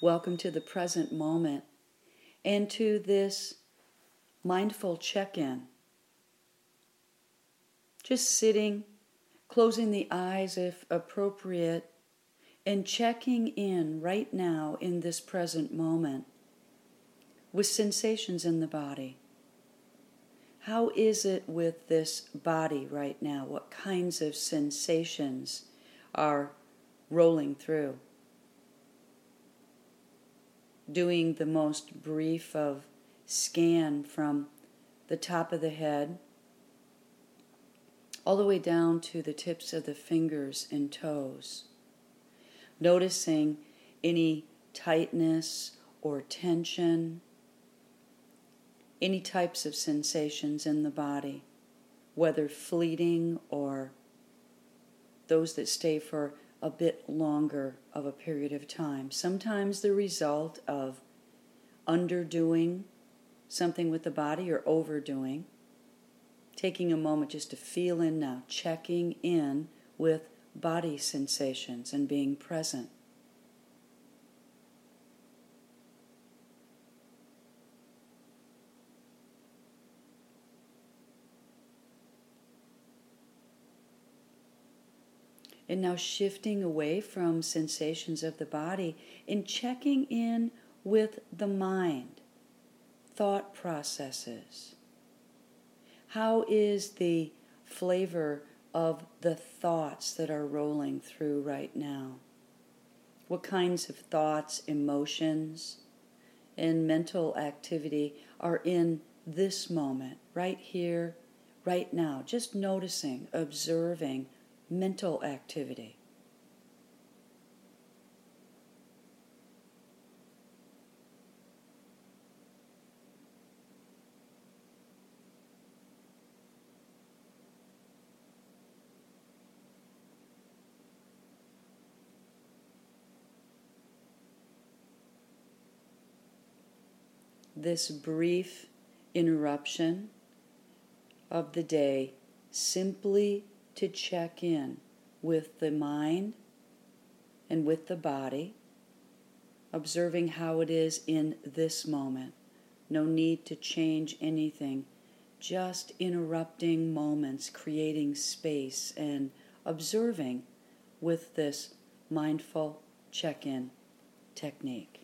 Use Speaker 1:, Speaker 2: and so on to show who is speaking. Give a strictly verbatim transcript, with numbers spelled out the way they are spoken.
Speaker 1: Welcome to the present moment and to this mindful check-in. Just sitting, closing the eyes if appropriate, and checking in right now in this present moment with sensations in the body. How is it with this body right now? What kinds of sensations are rolling through? Doing the most brief of scan from the top of the head all the way down to the tips of the fingers and toes. Noticing any tightness or tension, any types of sensations in the body, whether fleeting or those that stay for a bit longer of a period of time. Sometimes the result of underdoing something with the body or overdoing. Taking a moment just to feel in now, checking in with body sensations and being present. And now shifting away from sensations of the body and checking in with the mind, thought processes. How is the flavor of the thoughts that are rolling through right now? What kinds of thoughts, emotions, and mental activity are in this moment, right here, right now? Just noticing, observing mental activity. This brief interruption of the day simply to check in with the mind and with the body, observing how it is in this moment. No need to change anything, just interrupting moments, creating space and observing with this mindful check-in technique.